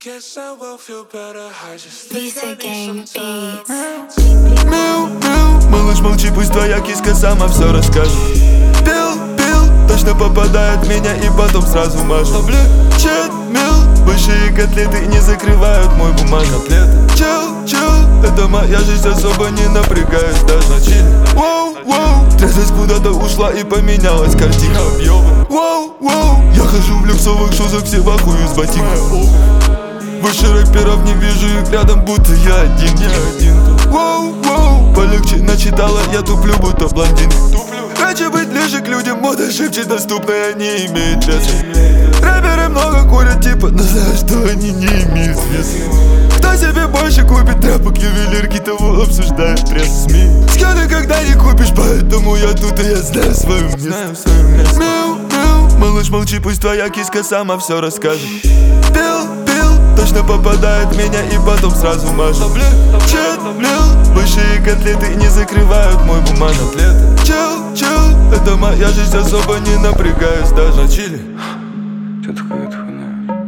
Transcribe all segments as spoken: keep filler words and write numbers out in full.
Guess I will feel better, I just Lisa Gang Beats. Мяу, мяу, малыш, молчи, пусть твоя киска сама все расскажет. Пил, пил, точно попадает в меня и потом сразу мажет. Облегчет, мил, большие котлеты не закрывают мой бумажный котлеты. Чил, чил, это моя жизнь, особо не напрягаюсь даже на чиле. Воу, воу, трезвость куда-то ушла и поменялась картина. Воу, воу, я хожу в люксовых шузах, все вахую с ботинков. Больше рэперов не вижу их рядом, будто я один, не один. Воу, воу, полегче начитала, я туплю, будто блондин. Хочу быть ближе к людям, мода шепчет, доступная не имеет веса. Рэперы много курят, типа, но знаю, что они не имеют веса. Кто себе больше купит тряпок, ювелирки, того обсуждает пресс СМИ. Сканы когда не купишь, поэтому я тут и я знаю свое место. Мяу, мяу, малыш, молчи, пусть твоя киска сама все расскажет. Пил, пил, точно попадает в меня и потом сразу мажет. Чет, блил, большие котлеты не закрывают мой бумажный котлеты. Чил, чил, это моя жизнь, особо не напрягаюсь даже на чиле. Что такое эта хуйня?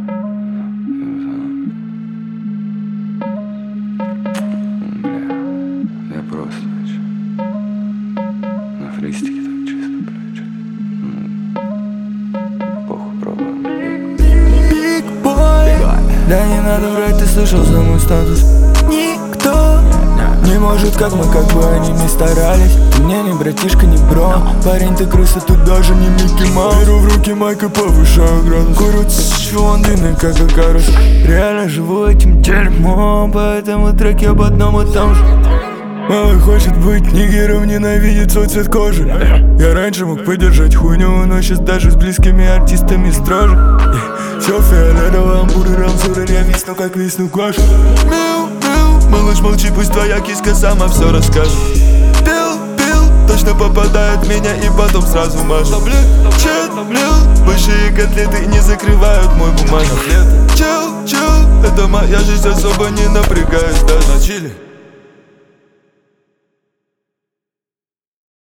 Бля, я просто вообще на фристике так чисто, бля, чё. Ну, похуй, пробуем. Big boy, да не надо врать, ты слышал за мой статус. Никто не может, как мы, как бы они не старались. Ты мне не братишка, не бро. Парень, ты крыса, ты даже не Микки Маус. Беру в руки майк и повышаю градус. Курю он длинный, как Акарус. Реально живу этим дерьмом, поэтому треки об одном и том же. Малый хочет быть нигером, ненавидит свой цвет кожи. Я раньше мог поддержать хуйню, но сейчас даже с близкими артистами строже. Все фиолетово, амбуры, рамсуры, я висну, как висну кожу. Мяу, мяу, малыш, молчи, пусть твоя киска сама все расскажет. Пил, пил, точно попадает в меня и потом сразу мажет. Чет, блил, большие котлеты не закрывают мой бумажный котлеты. Чил, чил, это моя жизнь, особо не напрягаюсь даже на чиле.